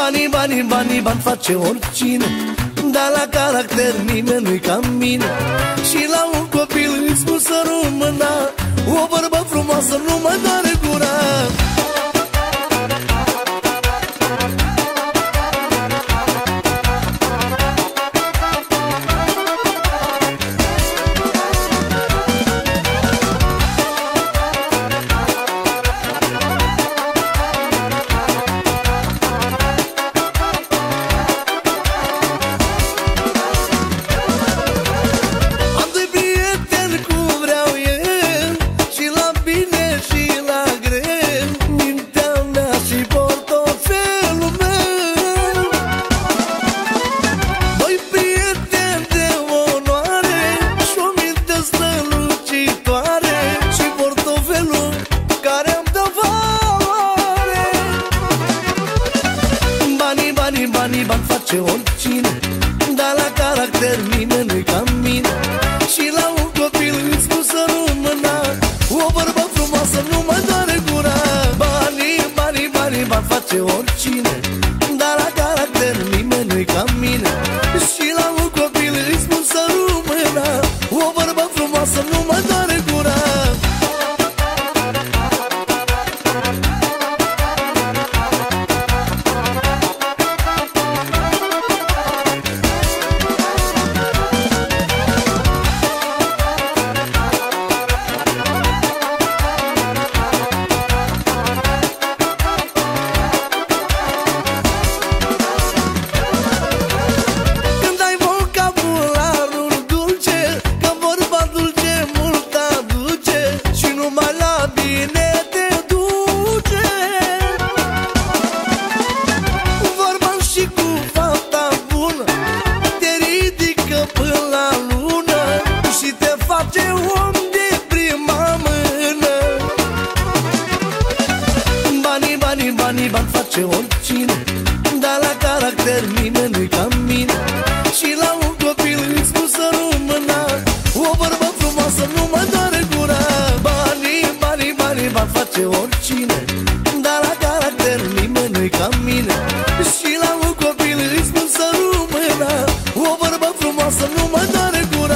Banii, banii, banii, bani face oricine, dar la caracter nimeni nu-i ca mine. Și la un copil îi spun să rămână, o bărbă frumoasă nu mă doare gura. Banii, bani face oricine, dar la caracter nimeni nu-i ca mine. Și la un copil îi spun să rămână, o bărbă frumoasă nu mă doare gura. Banii, banii, banii, bani face oricine, dar la caracter nimeni nu-i ca mine. Și la un copil îi spun să rămână, o bărbă frumoasă nu mă doare gura. Banii, bani face oricine, dar la caracter nimeni nu-i ca mine. Și la un copil îi spun să rămână, o bărbă frumoasă nu mă doare gura. Banii, banii, banii, bani face oricine, dar la caracter nimeni nu-i ca mine. Și la un copil îi spun să rămână, o bărbă frumoasă nu mă doare gura.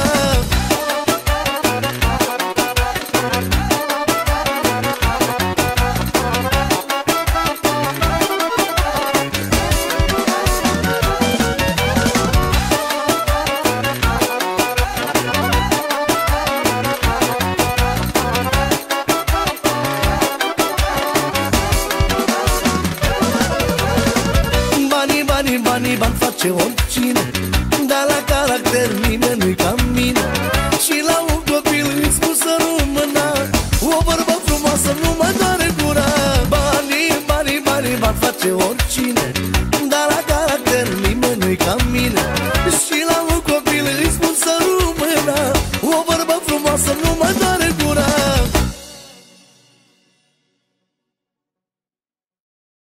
Banii, bani face oricine, dar la caracter nimeni nu-i ca mine. Și la un copil îi spun să rămână, o bărbă frumoasă nu mă doare gura. Banii, banii, banii, bani face oricine,